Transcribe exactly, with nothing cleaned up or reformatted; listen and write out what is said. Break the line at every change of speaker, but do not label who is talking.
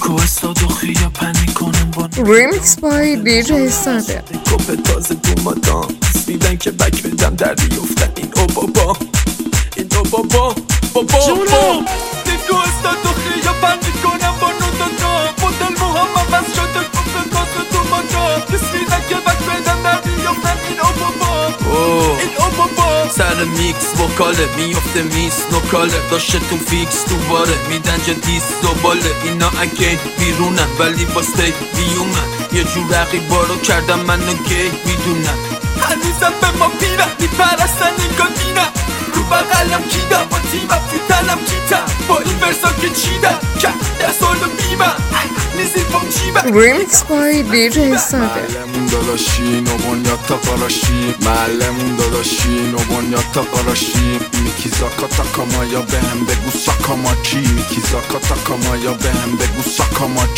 دیکو استاد و خیا پنی کنن با
ریمیکس بای دی جی صادق.
کپ تازه تو مادام میدن که بک بدم در بیفتن این او بابا این او بابا بابا
جونم
دیکو استاد و خیا پنی کنن با نوتاتا مدل محمد بس شده کپ تازه تو مادام میدن که بک بدم در بیفتن این او بابا این او بابا سر میکس وکاله میفته میس نوکاله داشته تو فیکس تو باره میدن جا دیس زباله اینا اگه بیرونن ولی با ستی بیومن یه جور رقیبا رو کردم منو گی میدونن هنوزم به ما پیرن میپرستن این گادینن رو بقلم کیدم با تیمم تو تنم کیتم با این ورسا که چیدم که دستالو بیمم نیزی پام جیبم
ریمیکس بای دی جی صادق.
معلمون داداشی نوبانیاتا قراشی معلمون داداشی نوبانیاتا قراشی میکی زاکاتا کامایا بهم بگو ساکاما چی میکی زاکاتا کامایا بهم بگو ساکاما